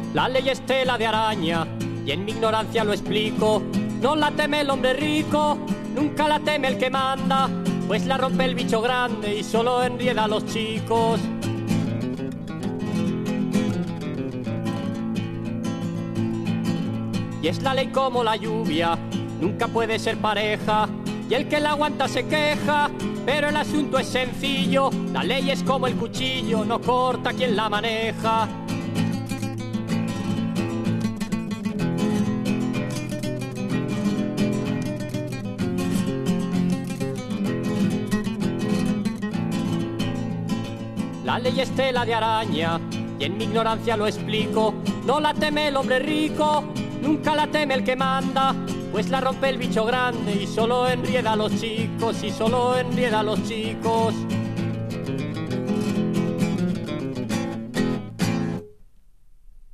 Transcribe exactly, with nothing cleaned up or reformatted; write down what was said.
La ley es tela de araña y en mi ignorancia lo explico. No la teme el hombre rico, nunca la teme el que manda, pues la rompe el bicho grande y solo enrieda a los chicos. Y es la ley como la lluvia, nunca puede ser pareja, y el que la aguanta se queja, pero el asunto es sencillo. La ley es como el cuchillo, no corta quien la maneja. La ley es tela de araña y en mi ignorancia lo explico. No la teme el hombre rico, nunca la teme el que manda, pues la rompe el bicho grande y solo enrieda a los chicos, y solo enrieda a los chicos.